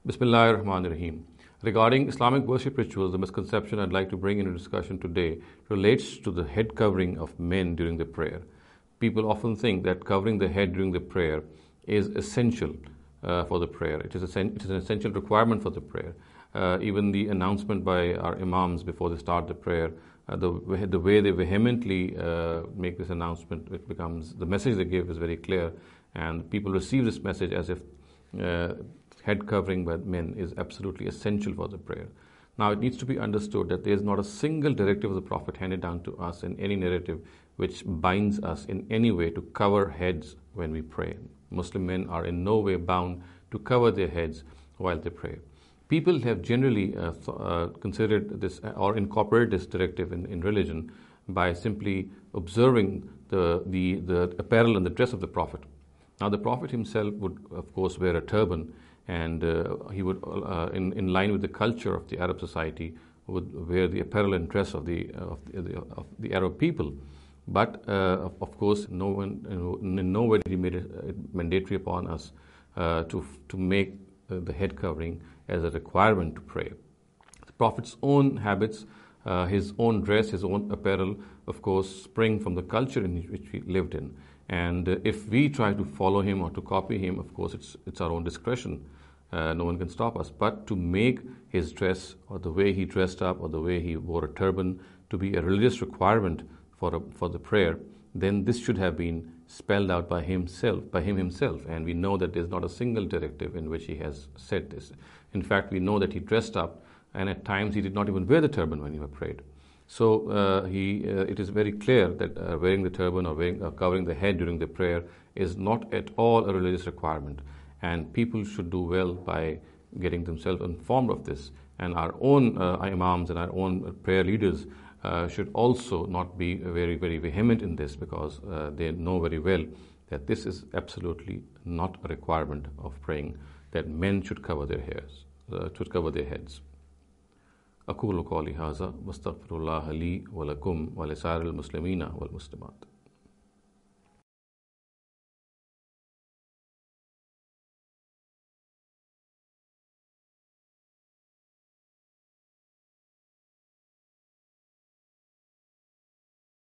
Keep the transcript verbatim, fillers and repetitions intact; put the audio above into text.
Bismillahir Rahmanir Rahim. Regarding Islamic worship rituals, the misconception I'd like to bring into discussion today relates to the head covering of men during the prayer. People often think that covering the head during the prayer is essential uh, for the prayer. It is, a, it is an essential requirement for the prayer. Uh, even the announcement by our imams before they start the prayer, uh, the, the way they vehemently uh, make this announcement, it becomes, the message they give is very clear, and people receive this message as if uh, head covering by men is absolutely essential for the prayer. Now, it needs to be understood that there is not a single directive of the Prophet handed down to us in any narrative which binds us in any way to cover heads when we pray. Muslim men are in no way bound to cover their heads while they pray. People have generally uh, th- uh, considered this or incorporated this directive in, in religion by simply observing the, the, the apparel and the dress of the Prophet. Now, the Prophet himself would, of course, wear a turban, and uh, he would, uh, in, in line with the culture of the Arab society, would wear the apparel and dress of the, uh, of the, of the Arab people. But, uh, of, of course, no one, in no way did he made it mandatory upon us uh, to, to make uh, the head covering as a requirement to pray. The Prophet's own habits, uh, his own dress, his own apparel, of course, spring from the culture in which he lived in. And uh, if we try to follow him or to copy him, of course, it's, it's our own discretion. Uh, no one can stop us. But to make his dress or the way he dressed up or the way he wore a turban to be a religious requirement for, a, for the prayer, then this should have been spelled out by himself, by him himself. And we know that there's not a single directive in which he has said this. In fact, we know that he dressed up, and at times he did not even wear the turban when he prayed. So uh, he, uh, it is very clear that uh, wearing the turban or wearing, uh, covering the head during the prayer is not at all a religious requirement. And people should do well by getting themselves informed of this. And our own uh, imams and our own prayer leaders uh, should also not be very, very vehement in this, because uh, they know very well that this is absolutely not a requirement of praying, that men should cover their hairs, uh, should cover their heads. أقول قولي هذا واستغفر الله لي ولكم ولسائر المسلمين والمسلمات.